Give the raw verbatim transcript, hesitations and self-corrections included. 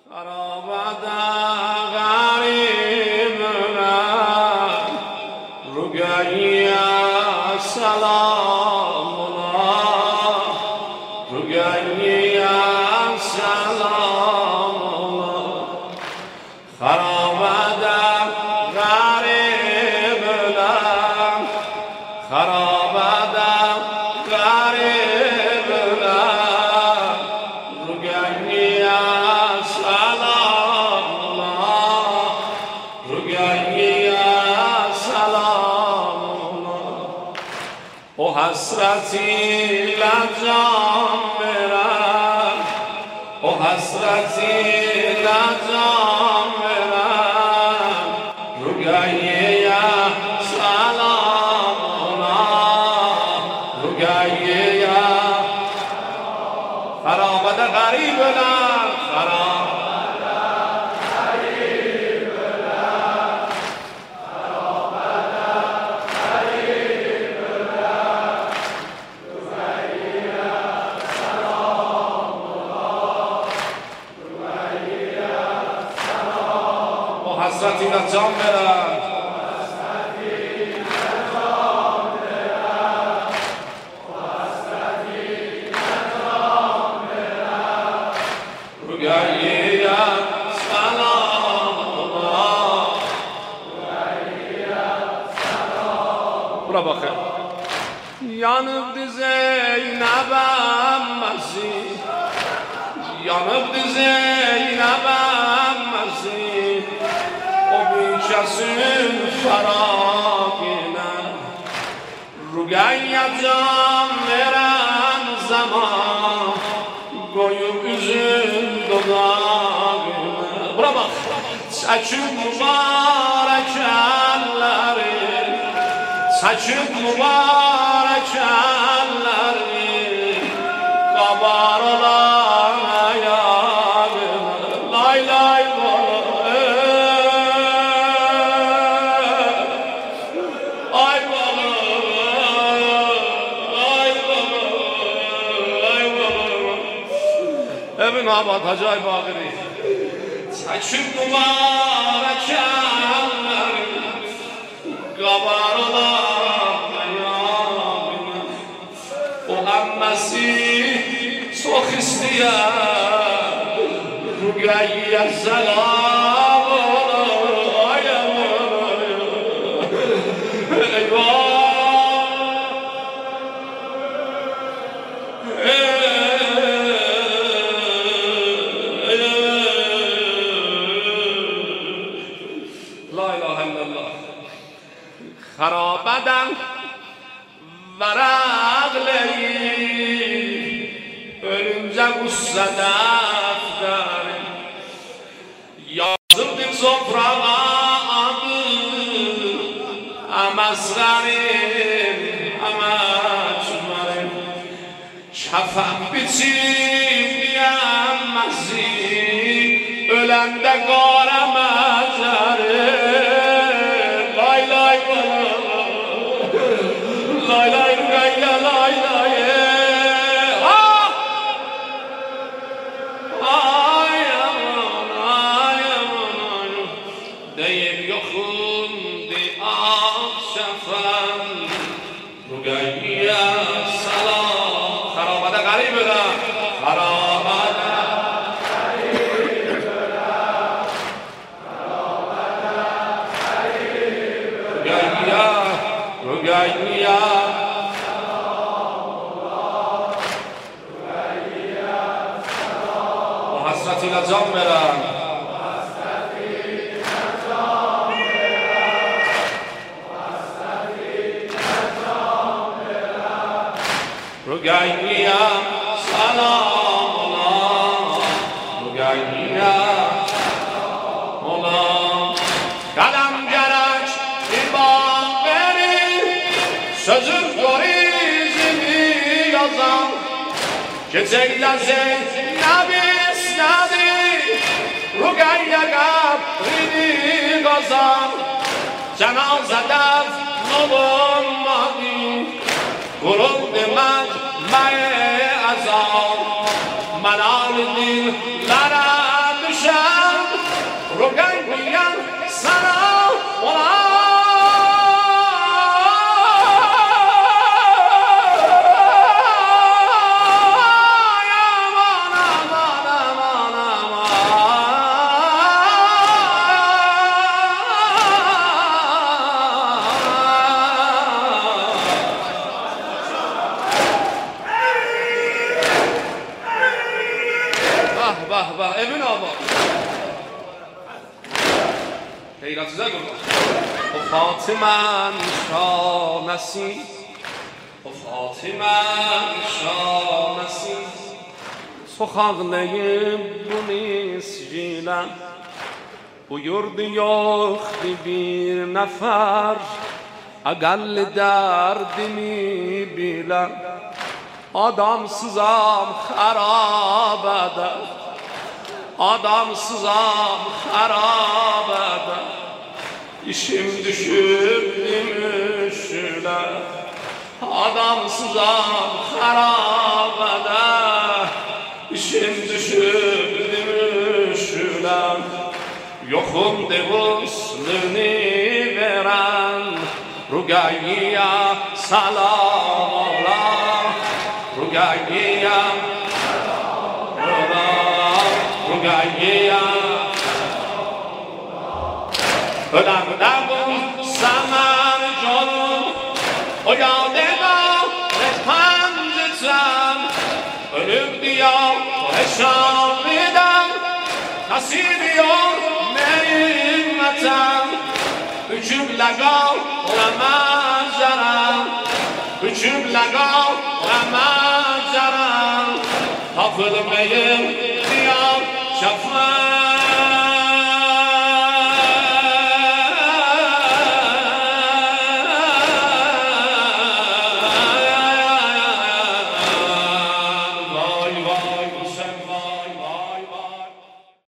خرابت غریب رگایی سلام الله رگایی سلام الله خرابت غریب خرابت غریب رگایی سلام الله رگایی سلام الله او حسرتی لجام برم او حسرتی لجام برم رگایی سلام الله رگایی خرابت غریب لم خرابت غریب لم خرابت غریب لم رگایی سلام الله رگایی سلام و حسرتی لجام برم رگایی سلام الله رگایی سلام برا بخیر yanıp Zeynep'em Mesih yanıp Zeynep'em Mesih o büyükşesin faragine rugaya can veren zaman koyup üzüm dudağına bura bak saçın mübarek elleri saçın mübarek elleri kabarılan ayağına lay lay bala ay bala ay bala ay bala Ebn Abad Hacı Aybağiri saçın mübarek elleri kabarılan ayağına o emmesi çok isteyen rügayye selam ay eyvah خرابدن varaqleri ölünce qüssə dəftəri yazıldı toprağa adı əməzlərim əməçmərim kəfən biçimliyəm məzid öləndə qara məzərim lay lay bala lay lay rügayya lay lay ah ay aman ay aman ay deyim yoxum de akşafan rügayya salam xarabada qarib ölə xarabada qarib ölə xarabada qarib rügayya rügayya حسرتی لجام برم حسرتی لجام برم حسرتی لجام برم رگایی سلام الله رگایی سلام الله قدم گرک ایمان بری sözüm gorizini yazan geçekten Zeynep'i rugayya qabrini qazan cənazədən olunmadı qurul demək məyə əzan mənalı dillərə düşər ابن آبا حیرت زد و فاطمه شانسی و فاطمه شانسی سخاغنه بونیس جیلن buyurdu yoktu bir nefer Egal derdimi bilen Adamsızam harabede Adamsızam harabede İşim düşüp dimüşüle Adamsızam harabede İşim düşüp dimüşüle Yokum devusluni veren Rugayya salam Allah Rugayya Allah Rugayya Ödem devu semer canım O yadına resmen zetsem Ölüm diyar eşan edem Nasip yok Meymetem Üçüm legal Remezerem Üçüm legal Remezerem Tapılmayım